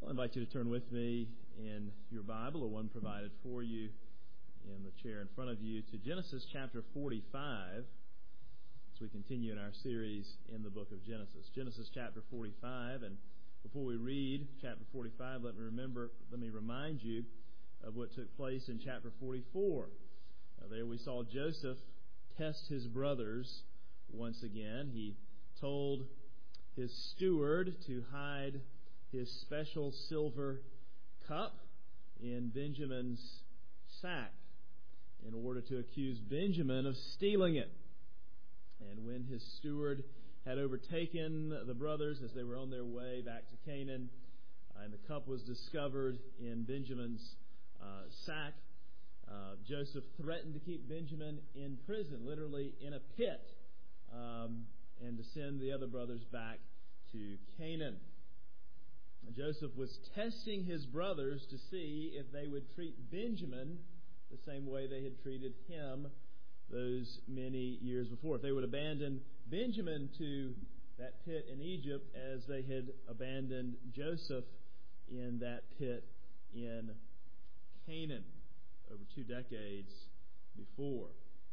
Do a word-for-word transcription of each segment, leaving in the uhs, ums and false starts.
I'll invite you to turn with me in your Bible, or one provided for you in the chair in front of you, to Genesis chapter forty-five, as we continue in our series in the book of Genesis. Genesis chapter forty-five, and before we read chapter forty-five, let me remember, let me remind you of what took place in chapter forty-four. Uh, there we saw Joseph test his brothers once again. He told his steward to hide his special silver cup in Benjamin's sack in order to accuse Benjamin of stealing it. And when his steward had overtaken the brothers as they were on their way back to Canaan, uh, and the cup was discovered in Benjamin's uh, sack, uh, Joseph threatened to keep Benjamin in prison, literally in a pit, um, and to send the other brothers back to Canaan. Joseph was testing his brothers to see if they would treat Benjamin the same way they had treated him those many years before. If they would abandon Benjamin to that pit in Egypt as they had abandoned Joseph in that pit in Canaan over two decades before.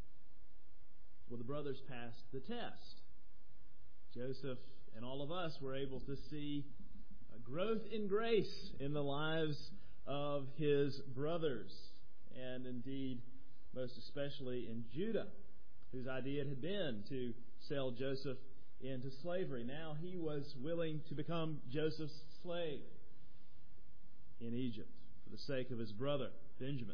Well, the brothers passed the test. Joseph and all of us were able to see a growth in grace in the lives of his brothers, and indeed most especially in Judah, whose idea it had been to sell Joseph into slavery. Now he was willing to become Joseph's slave in Egypt for the sake of his brother Benjamin.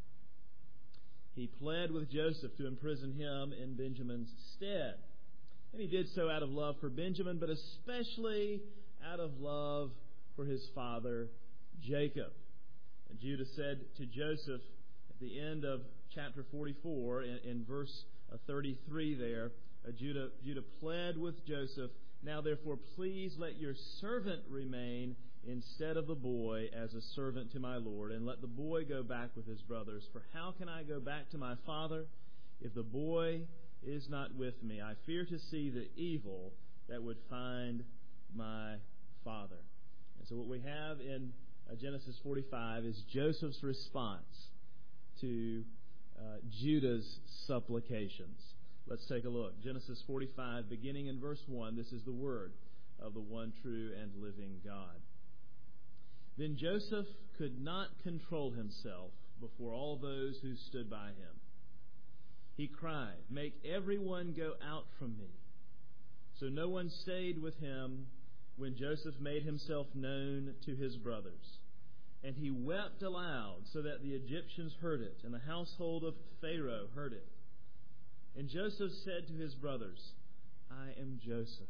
He pled with Joseph to imprison him in Benjamin's stead. And he did so out of love for Benjamin, but especially out of love for his father Jacob. And Judah said to Joseph at the end of chapter forty-four, in, in verse thirty-three there, uh, Judah, Judah pled with Joseph, "Now therefore please let your servant remain instead of the boy as a servant to my Lord, and let the boy go back with his brothers. For how can I go back to my father if the boy is not with me? I fear to see the evil that would find my father." And so what we have in uh, Genesis forty-five is Joseph's response to uh, Judah's supplications. Let's take a look. Genesis forty-five, beginning in verse one, this is the word of the one true and living God. "Then Joseph could not control himself before all those who stood by him. He cried, 'Make everyone go out from me.' So no one stayed with him when Joseph made himself known to his brothers. And he wept aloud so that the Egyptians heard it, and the household of Pharaoh heard it. And Joseph said to his brothers, 'I am Joseph.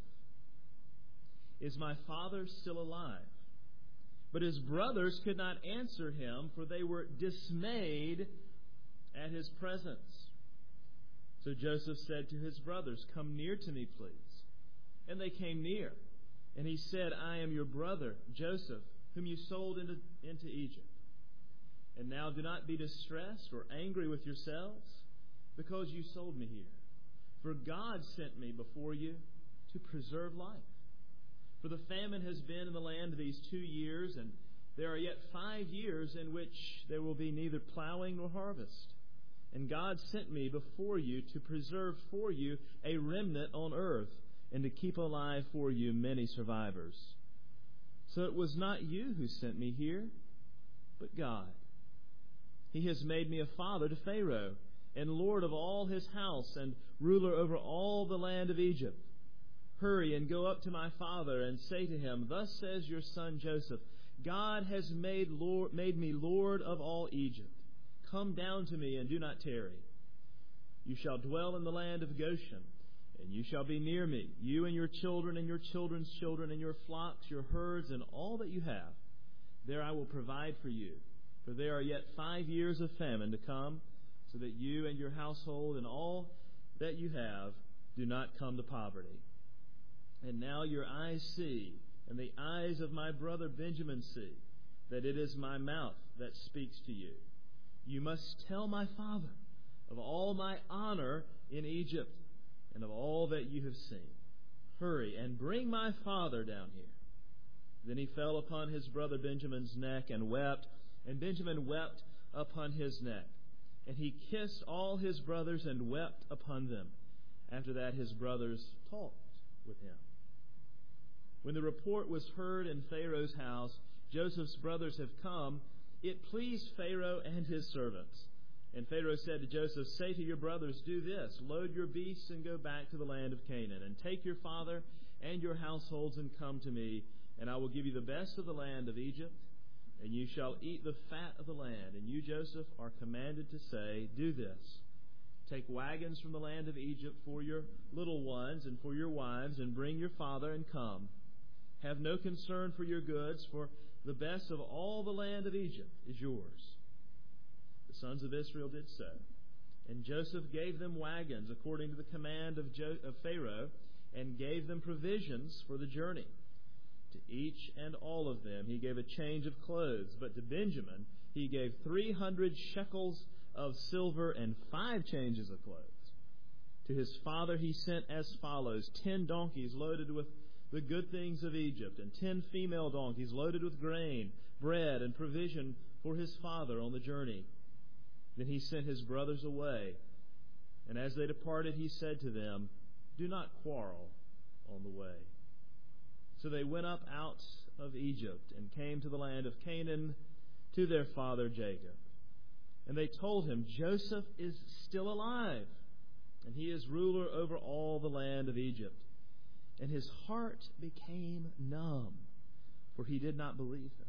Is my father still alive?' But his brothers could not answer him, for they were dismayed at his presence. So Joseph said to his brothers, 'Come near to me, please.' And they came near. And he said, 'I am your brother, Joseph, whom you sold into, into Egypt. And now do not be distressed or angry with yourselves, because you sold me here. For God sent me before you to preserve life. For the famine has been in the land these two years, and there are yet five years in which there will be neither plowing nor harvest. And God sent me before you to preserve for you a remnant on earth, and to keep alive for you many survivors. So it was not you who sent me here, but God. He has made me a father to Pharaoh, and lord of all his house, and ruler over all the land of Egypt. Hurry and go up to my father, and say to him, Thus says your son Joseph, God has made Lord, made me lord of all Egypt. Come down to me, and do not tarry. You shall dwell in the land of Goshen, and you shall be near me, you and your children and your children's children and your flocks, your herds, and all that you have. There I will provide for you, for there are yet five years of famine to come, so that you and your household and all that you have do not come to poverty. And now your eyes see, and the eyes of my brother Benjamin see, that it is my mouth that speaks to you. You must tell my father of all my honor in Egypt, and of all that you have seen. Hurry and bring my father down here. Then he fell upon his brother Benjamin's neck and wept, and Benjamin wept upon his neck. And he kissed all his brothers and wept upon them. After that his brothers talked with him. When the report was heard in Pharaoh's house, Joseph's brothers have come, it pleased Pharaoh and his servants. And Pharaoh said to Joseph, say to your brothers, do this, load your beasts and go back to the land of Canaan, and take your father and your households and come to me, and I will give you the best of the land of Egypt, and you shall eat the fat of the land. And you, Joseph, are commanded to say, do this, take wagons from the land of Egypt for your little ones and for your wives, and bring your father and come. Have no concern for your goods, for the best of all the land of Egypt is yours. The sons of Israel did so. And Joseph gave them wagons according to the command of, jo- of Pharaoh, and gave them provisions for the journey. To each and all of them he gave a change of clothes, but to Benjamin he gave three hundred shekels of silver and five changes of clothes. To his father he sent as follows, ten donkeys loaded with the good things of Egypt, and ten female donkeys loaded with grain, bread, and provision for his father on the journey. Then he sent his brothers away, and as they departed he said to them, do not quarrel on the way. So they went up out of Egypt and came to the land of Canaan to their father Jacob. And they told him, Joseph is still alive, and he is ruler over all the land of Egypt. And his heart became numb, for he did not believe them.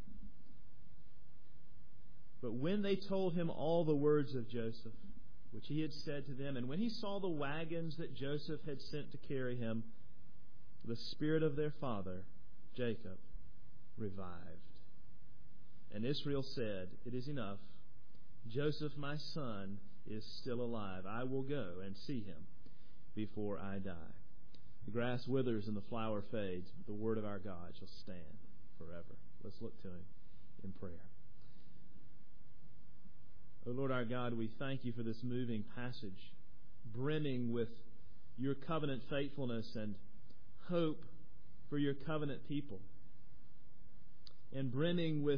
But when they told him all the words of Joseph, which he had said to them, and when he saw the wagons that Joseph had sent to carry him, the spirit of their father, Jacob, revived. And Israel said, it is enough. Joseph, my son, is still alive. I will go and see him before I die. The grass withers and the flower fades, but the word of our God shall stand forever. Let's look to him in prayer. O Lord our God, we thank you for this moving passage, brimming with your covenant faithfulness and hope for your covenant people, and brimming with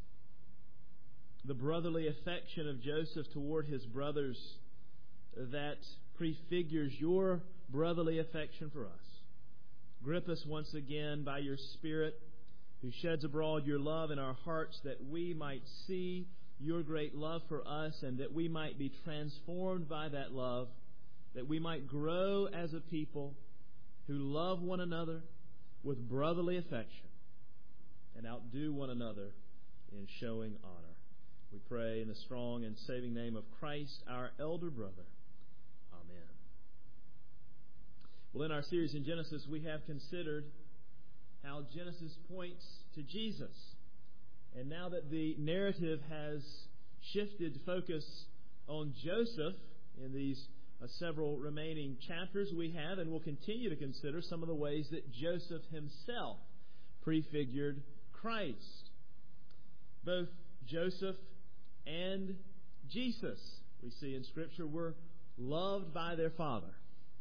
the brotherly affection of Joseph toward his brothers that prefigures your brotherly affection for us. Grip us once again by your Spirit, who sheds abroad your love in our hearts, that we might see your great love for us, and that we might be transformed by that love, that we might grow as a people who love one another with brotherly affection and outdo one another in showing honor. We pray in the strong and saving name of Christ, our elder brother. Amen. Well, in our series in Genesis, we have considered how Genesis points to Jesus. And now that the narrative has shifted focus on Joseph in these uh, several remaining chapters, we have and will continue to consider some of the ways that Joseph himself prefigured Christ. Both Joseph and Jesus, we see in Scripture, were loved by their father.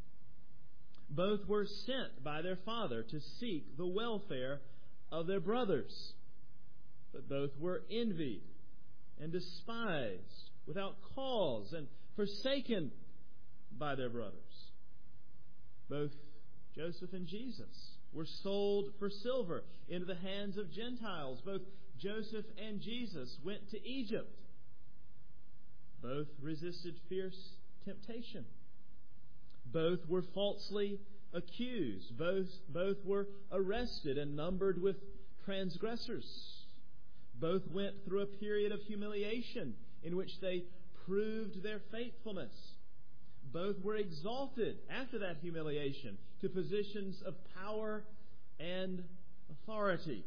Both were sent by their father to seek the welfare of their brothers. But both were envied and despised without cause and forsaken by their brothers. Both Joseph and Jesus were sold for silver into the hands of Gentiles. Both Joseph and Jesus went to Egypt. Both resisted fierce temptation. Both were falsely accused. Both, both were arrested and numbered with transgressors. Both went through a period of humiliation in which they proved their faithfulness. Both were exalted after that humiliation to positions of power and authority.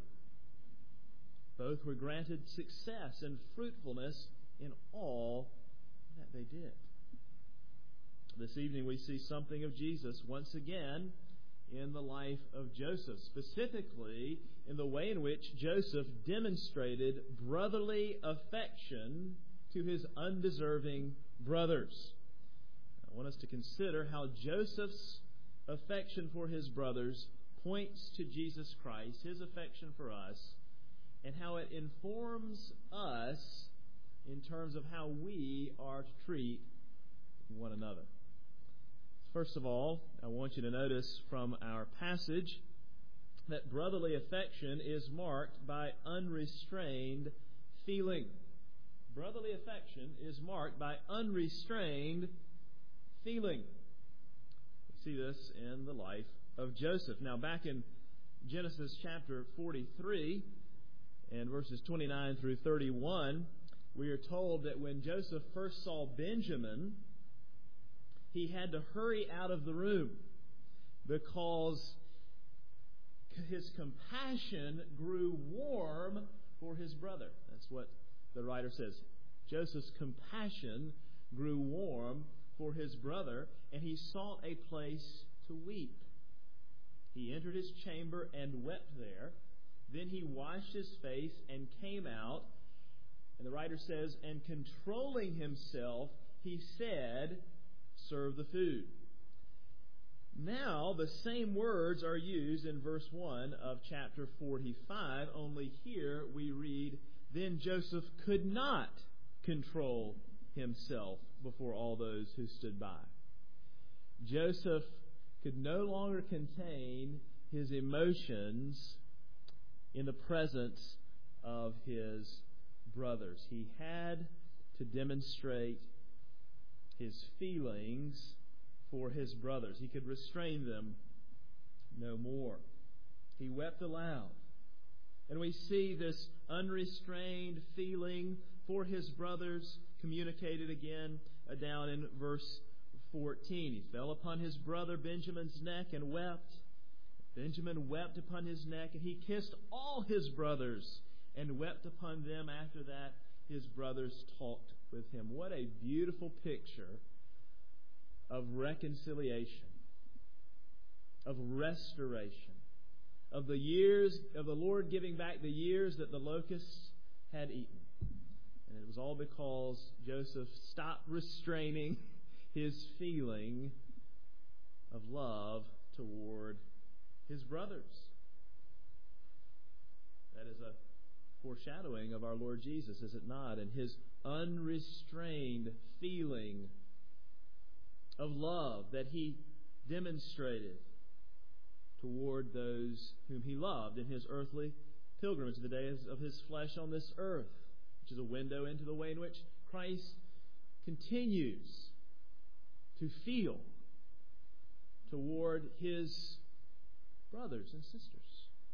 Both were granted success and fruitfulness in all that they did. This evening we see something of Jesus once again in the life of Joseph, specifically in the way in which Joseph demonstrated brotherly affection to his undeserving brothers. I want us to consider how Joseph's affection for his brothers points to Jesus Christ, His affection for us, and how it informs us in terms of how we are to treat one another. First of all, I want you to notice from our passage that brotherly affection is marked by unrestrained feeling. Brotherly affection is marked by unrestrained feeling. We see this in the life of Joseph. Now, back in Genesis chapter forty-three and verses twenty-nine through thirty-one, we are told that when Joseph first saw Benjamin, he had to hurry out of the room because his compassion grew warm for his brother. That's what the writer says. Joseph's compassion grew warm for his brother, and he sought a place to weep. He entered his chamber and wept there. Then he washed his face and came out. And the writer says, and controlling himself, he said, serve the food. Now, the same words are used in verse one of chapter forty-five, only here we read, then Joseph could not control himself before all those who stood by. Joseph could no longer contain his emotions in the presence of his brothers. He had to demonstrate his feelings for his brothers. He could restrain them no more. He wept aloud. And we see this unrestrained feeling for his brothers communicated again uh, down in verse fourteen. He fell upon his brother Benjamin's neck and wept. Benjamin wept upon his neck, and he kissed all his brothers and wept upon them. After that, his brothers talked with him. What a beautiful picture of reconciliation, of restoration, of the years of the Lord giving back the years that the locusts had eaten. And it was all because Joseph stopped restraining his feeling of love toward his brothers. That is a foreshadowing of our Lord Jesus, is it not? And his unrestrained feeling of love that he demonstrated toward those whom he loved in his earthly pilgrimage, the days of his flesh on this earth, which is a window into the way in which Christ continues to feel toward his brothers and sisters.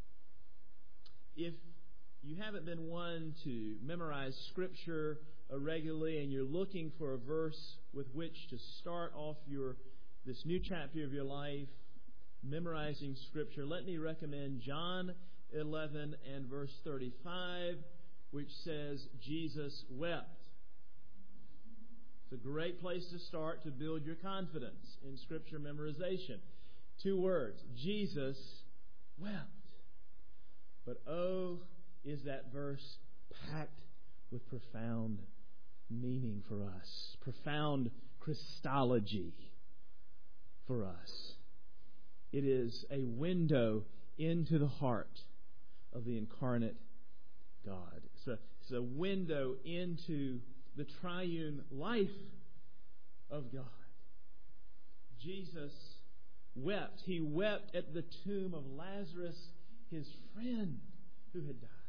If you haven't been one to memorize Scripture regularly and you're looking for a verse with which to start off your this new chapter of your life, memorizing Scripture, let me recommend John eleven and verse thirty-five, which says, Jesus wept. It's a great place to start to build your confidence in Scripture memorization. Two words, Jesus wept. But oh, is that verse packed with profound meaning for us, profound Christology for us. It is a window into the heart of the incarnate God. It's a, it's a window into the triune life of God. Jesus wept. He wept at the tomb of Lazarus, his friend who had died.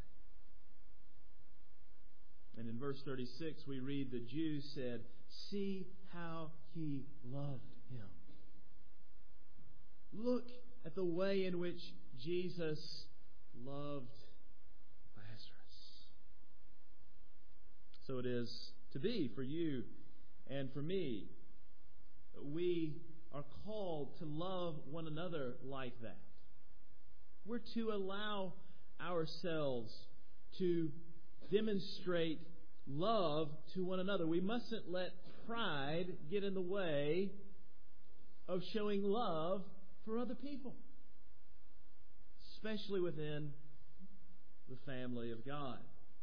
And in verse thirty-six we read, the Jews said, see how he loved him. Look at the way in which Jesus loved Lazarus. So it is to be for you and for me. We are called to love one another like that. We're to allow ourselves to demonstrate love to one another. We mustn't let pride get in the way of showing love for other people, especially within the family of God.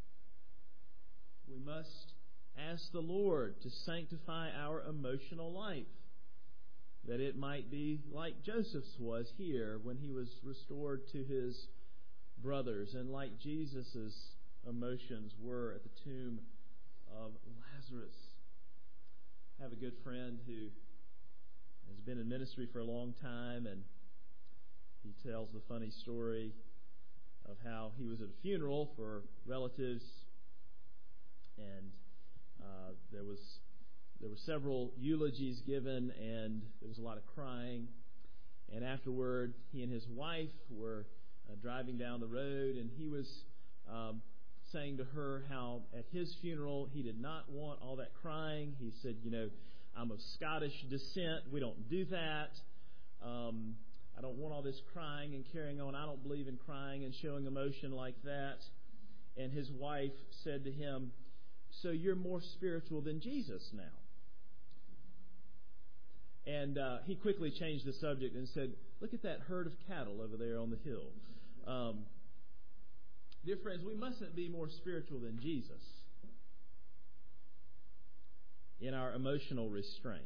We must ask the Lord to sanctify our emotional life. that it might be like Joseph's was here when he was restored to his brothers, and like Jesus' emotions were at the tomb of Lazarus. I have a good friend who has been in ministry for a long time, and he tells the funny story of how he was at a funeral for relatives, and uh, there was there were several eulogies given, and there was a lot of crying. And afterward, he and his wife were uh, driving down the road, and he was um, saying to her how at his funeral he did not want all that crying. He said, you know, I'm of Scottish descent. We don't do that. Um, I don't want all this crying and carrying on. I don't believe in crying and showing emotion like that. And his wife said to him, so you're more spiritual than Jesus now. And uh, he quickly changed the subject and said, look at that herd of cattle over there on the hill. Um, dear friends, we mustn't be more spiritual than Jesus in our emotional restraint.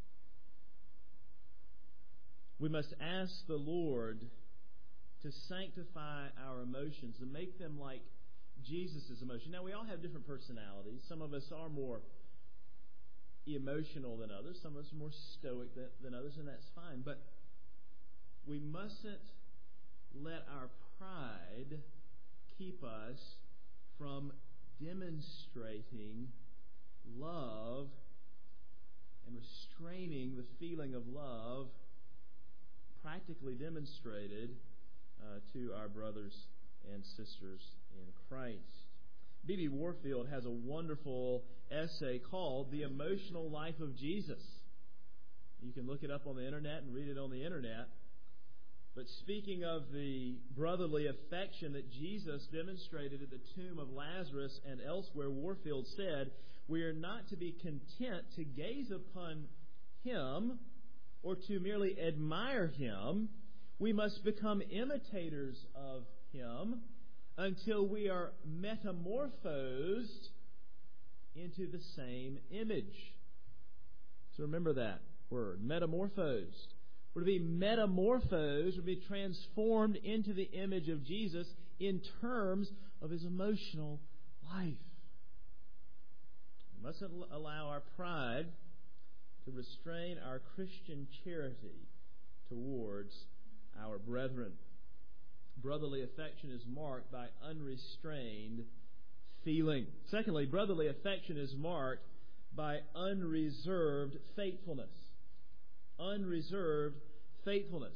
We must ask the Lord to sanctify our emotions and make them like Jesus' emotion. Now, we all have different personalities. Some of us are more emotional than others. Some of us are more stoic than, than others, and that's fine. But we mustn't let our pride keep us from demonstrating love and restraining the feeling of love practically demonstrated uh, to our brothers and sisters in Christ. B B Warfield has a wonderful essay called The Emotional Life of Jesus. You can look it up on the internet and read it on the internet. But speaking of the brotherly affection that Jesus demonstrated at the tomb of Lazarus and elsewhere, Warfield said, we are not to be content to gaze upon him or to merely admire him. We must become imitators of him until we are metamorphosed into the same image. So remember that word, metamorphosed. We're to be metamorphosed, we're to be transformed into the image of Jesus in terms of his emotional life. We mustn't allow our pride to restrain our Christian charity towards our brethren. Brotherly affection is marked by unrestrained feeling. Secondly, brotherly affection is marked by unreserved faithfulness. Unreserved faithfulness.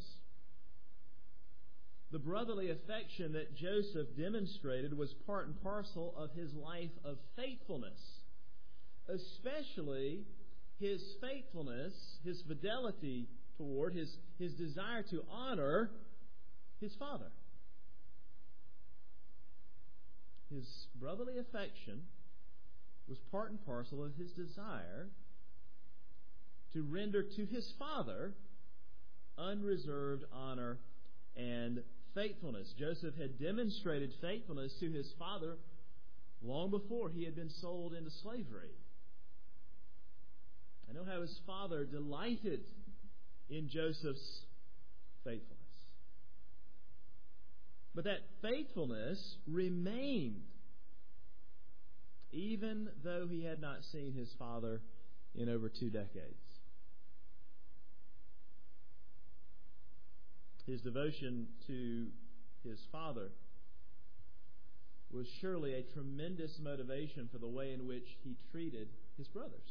The brotherly affection that Joseph demonstrated was part and parcel of his life of faithfulness, especially his faithfulness, his fidelity toward, his, his desire to honor his father. His brotherly affection was part and parcel of his desire to render to his father unreserved honor and faithfulness. Joseph had demonstrated faithfulness to his father long before he had been sold into slavery. I know how his father delighted in Joseph's faithfulness. But that faithfulness remained even though he had not seen his father in over two decades. His devotion to his father was surely a tremendous motivation for the way in which he treated his brothers.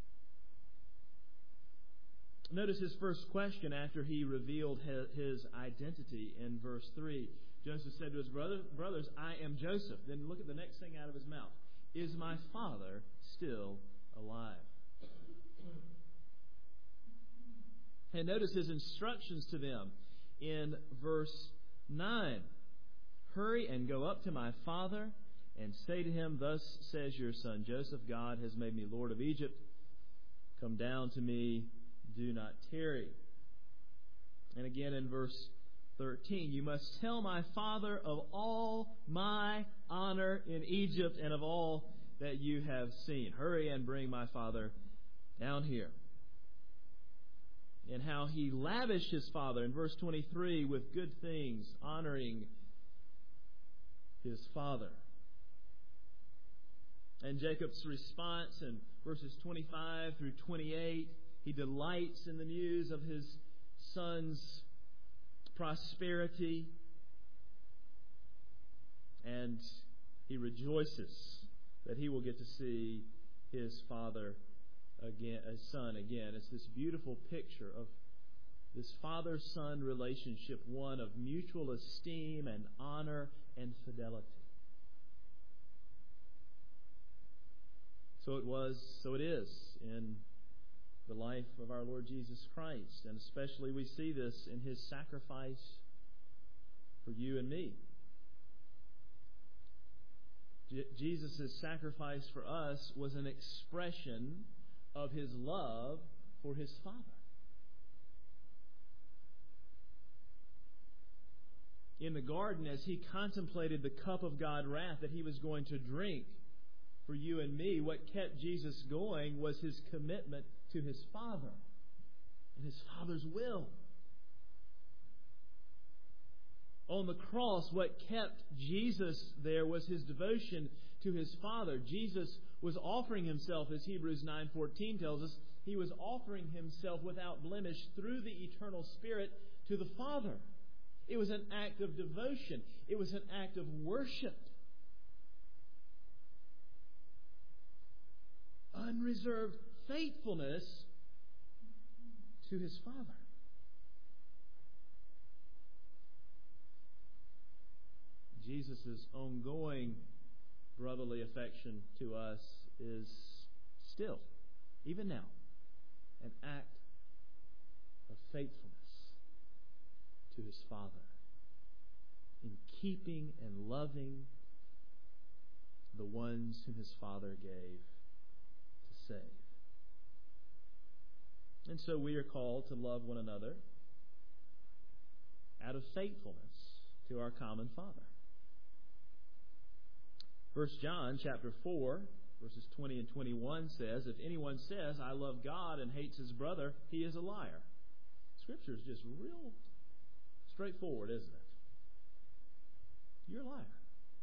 Notice his first question after he revealed his identity in verse three. Joseph said to his brother, brothers, I am Joseph. Then look at the next thing out of his mouth. Is my father still alive? And notice his instructions to them in verse nine. Hurry and go up to my father and say to him, thus says your son Joseph, God has made me Lord of Egypt. Come down to me, do not tarry. And again in verse thirteen, you must tell my father of all my honor in Egypt and of all that you have seen. Hurry and bring my father down here. and how he lavished his father in verse twenty-three with good things, honoring his father. And Jacob's response in verses twenty-five through twenty-eight, he delights in the news of his son's prosperity, and he rejoices that he will get to see his father again, his son again. It's this beautiful picture of this father-son relationship, one of mutual esteem and honor and fidelity. So it was, so it is in the life of our Lord Jesus Christ, and especially we see this in his sacrifice for you and me. Je- Jesus' sacrifice for us was an expression of his love for his Father. In the garden, as he contemplated the cup of God's wrath that he was going to drink for you and me, what kept Jesus going was his commitment to his Father and his Father's will. On the cross, what kept Jesus there was his devotion to his Father. Jesus was offering himself, as Hebrews nine fourteen tells us, he was offering himself without blemish through the eternal Spirit to the Father. It was an act of devotion. It was an act of worship. Unreserved faithfulness to his Father. Jesus' ongoing brotherly affection to us is still, even now, an act of faithfulness to his Father, in keeping and loving the ones whom his Father gave to save. And so we are called to love one another out of faithfulness to our common Father. First John chapter four, verses twenty and twenty-one says, if anyone says, I love God and hates his brother, he is a liar. Scripture is just real straightforward, isn't it? You're a liar.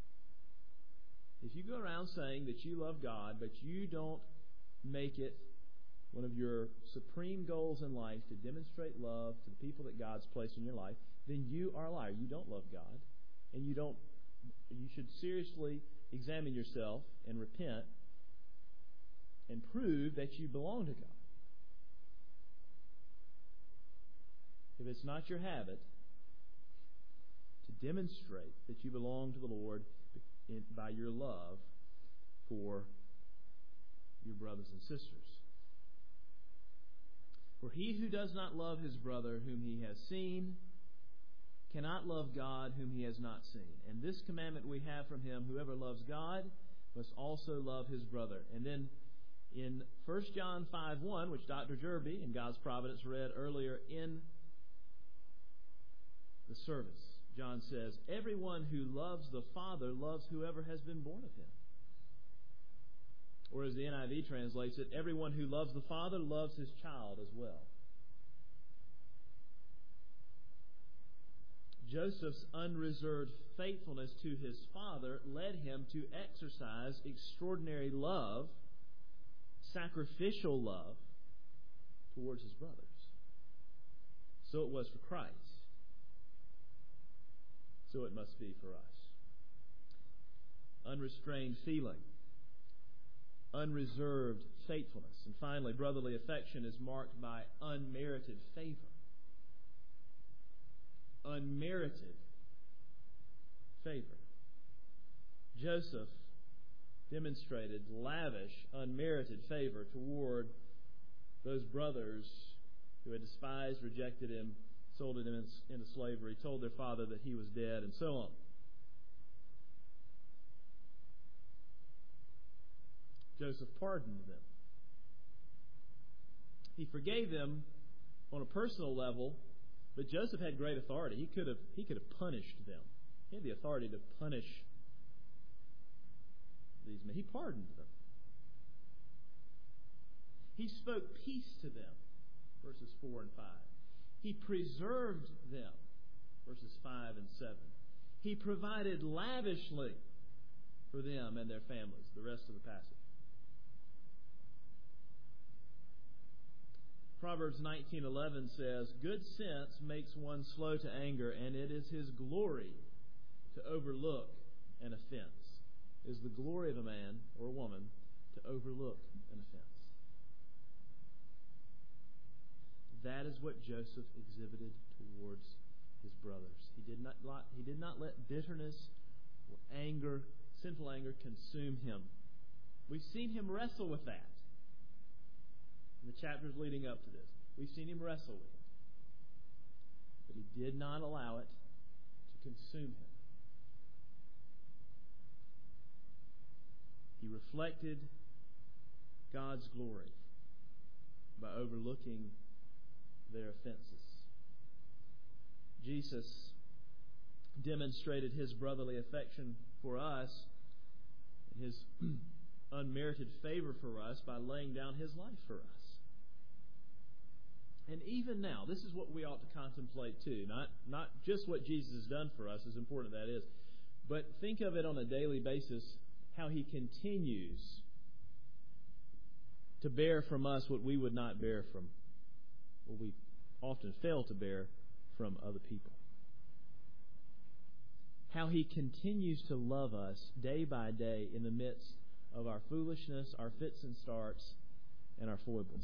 If you go around saying that you love God, but you don't make it one of your supreme goals in life to demonstrate love to the people that God's placed in your life, then you are a liar. You don't love God, and you don't. You should seriously examine yourself and repent and prove that you belong to God. If it's not your habit to demonstrate that you belong to the Lord in, by your love for your brothers and sisters. For he who does not love his brother whom he has seen cannot love God whom he has not seen. And this commandment we have from him, whoever loves God must also love his brother. And then in First John five one, which Doctor Jerby in God's Providence read earlier in the service, John says, everyone who loves the Father loves whoever has been born of him. Or as the N I V translates it, everyone who loves the Father loves his child as well. Joseph's unreserved faithfulness to his father led him to exercise extraordinary love, sacrificial love, towards his brothers. So it was for Christ. So it must be for us. Unrestrained feeling, unreserved faithfulness, and finally, brotherly affection is marked by unmerited favor. Unmerited favor. Joseph demonstrated lavish, unmerited favor toward those brothers who had despised, rejected him, sold him into slavery, told their father that he was dead, and so on. Joseph pardoned them. He forgave them on a personal level, but Joseph had great authority. He could have he could have punished them. He had the authority to punish these men. He pardoned them. He spoke peace to them verses four and five. He preserved them, verses five and seven. He provided lavishly for them and their families, the rest of the passage. Proverbs nineteen eleven says, "Good sense makes one slow to anger, and it is his glory to overlook an offense." It is the glory of a man or a woman to overlook an offense. That is what Joseph exhibited towards his brothers. He did not, he did not let bitterness or anger, sinful anger, consume him. We've seen him wrestle with that in the chapters leading up to this. We've seen him wrestle with it. But he did not allow it to consume him. He reflected God's glory by overlooking their offenses. Jesus demonstrated his brotherly affection for us, his unmerited favor for us, by laying down his life for us. And even now, this is what we ought to contemplate too. Not, not just what Jesus has done for us, as important that is, but think of it on a daily basis, how he continues to bear from us what we would not bear from, what we often fail to bear from other people. How he continues to love us day by day in the midst of our foolishness, our fits and starts, and our foibles.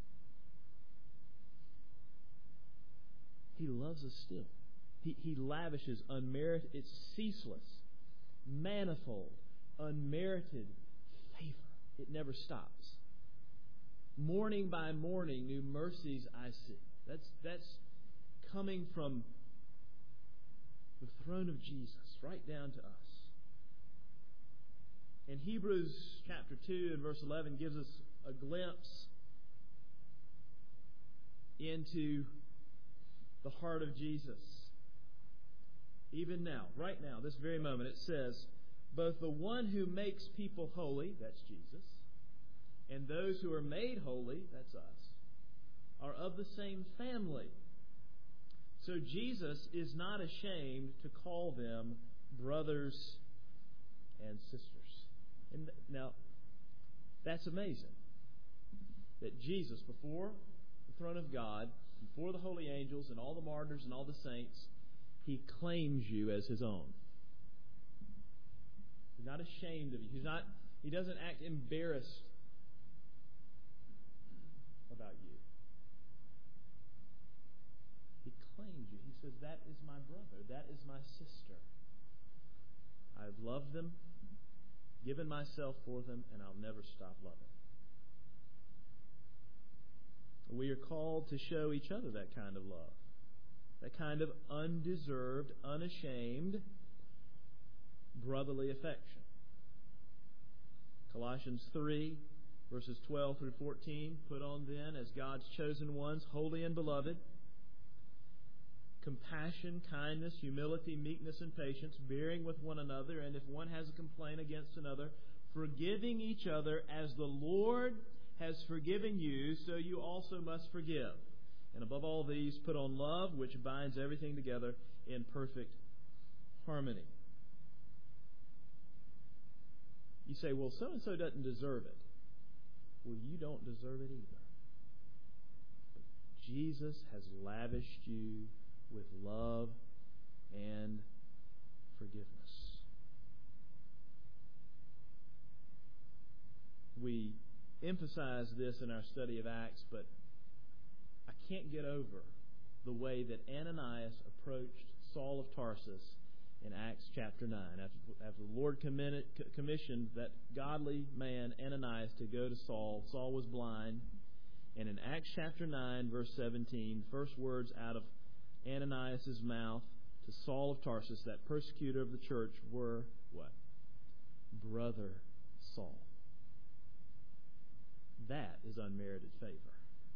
He loves us still. He, he lavishes unmerited, it's ceaseless, manifold, unmerited favor. It never stops. Morning by morning, new mercies I see. That's, that's coming from the throne of Jesus right down to us. And Hebrews chapter two and verse eleven gives us a glimpse into the heart of Jesus. Even now, right now, this very moment, it says, "Both the one who makes people holy," that's Jesus, "and those who are made holy," that's us, "are of the same family." So Jesus is not ashamed to call them brothers and sisters. And now, that's amazing. That Jesus, before the throne of God, before the holy angels and all the martyrs and all the saints, he claims you as his own. He's not ashamed of you. He's not, he doesn't act embarrassed about you. He claims you. He says, "That is my brother. That is my sister. I've loved them, given myself for them, and I'll never stop loving." We are called to show each other that kind of love, that kind of undeserved, unashamed, brotherly affection. Colossians three, verses twelve through fourteen, "Put on then, as God's chosen ones, holy and beloved, compassion, kindness, humility, meekness, and patience, bearing with one another, and if one has a complaint against another, forgiving each other as the Lord has forgiven you, so you also must forgive. And above all these, put on love, which binds everything together in perfect harmony." You say, "Well, so-and-so doesn't deserve it." Well, you don't deserve it either. But Jesus has lavished you with love and forgiveness. We emphasize this in our study of Acts, but I can't get over the way that Ananias approached Saul of Tarsus in Acts chapter nine. After, after the Lord committed, commissioned that godly man, Ananias, to go to Saul, Saul was blind. And in Acts chapter nine, verse seventeen, first words out of Ananias' mouth to Saul of Tarsus, that persecutor of the church, were what? "Brother Saul." That is unmerited favor.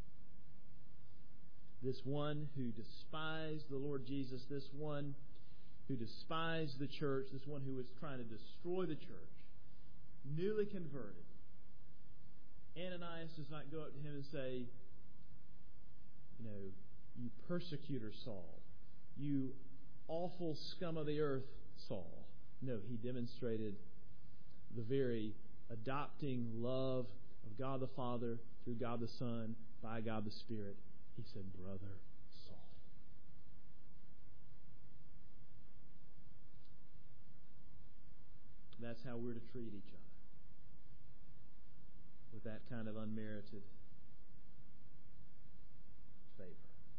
This one who despised the Lord Jesus, this one who despised the church, this one who was trying to destroy the church, newly converted, Ananias does not go up to him and say, you know, you persecutor Saul, you awful scum of the earth Saul. No, he demonstrated the very adopting love of God the Father through God the Son by God the Spirit. He said, brother Saul. That's how we're to treat each other, with that kind of unmerited favor.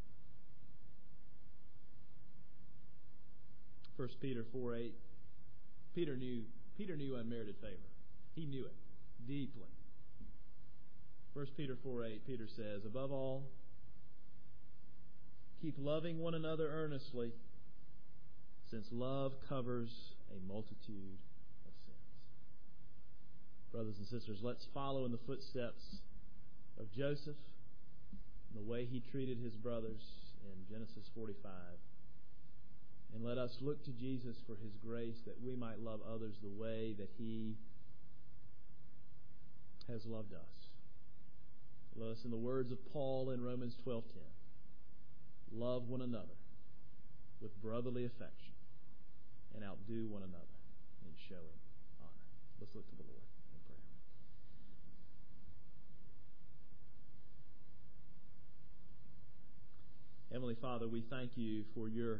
First Peter four eight. Peter knew Peter knew unmerited favor. He knew it deeply. First Peter four eight, Peter says, above all, keep loving one another earnestly, since love covers a multitude of sins. Brothers and sisters, let's follow in the footsteps of Joseph and the way he treated his brothers in Genesis forty-five. And let us look to Jesus for his grace that we might love others the way that he has loved us. Let us, in the words of Paul in Romans twelve ten, love one another with brotherly affection and outdo one another in showing honor. Let's look to the Lord in prayer. Heavenly Father, we thank you for your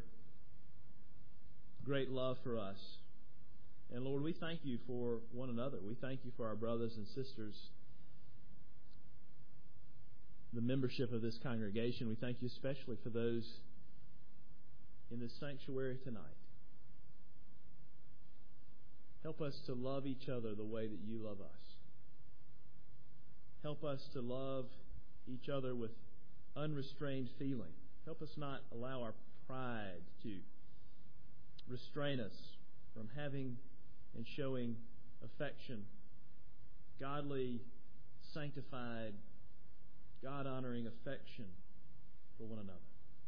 great love for us. And Lord, we thank you for one another. We thank you for our brothers and sisters, the membership of this congregation. We thank you especially for those in this sanctuary tonight. Help us to love each other the way that you love us. Help us to love each other with unrestrained feeling. Help us not allow our pride to restrain us from having and showing affection, godly, sanctified, God-honoring affection for one another.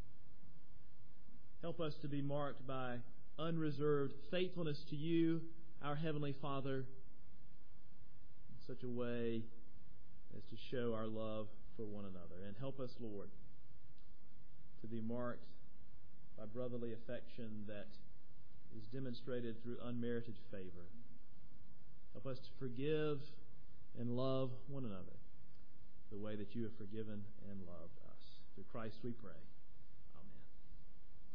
Help us to be marked by unreserved faithfulness to you, our Heavenly Father, in such a way as to show our love for one another. And help us, Lord, to be marked by brotherly affection that is demonstrated through unmerited favor. Help us to forgive and love one another the way that you have forgiven and loved us. Through Christ we pray.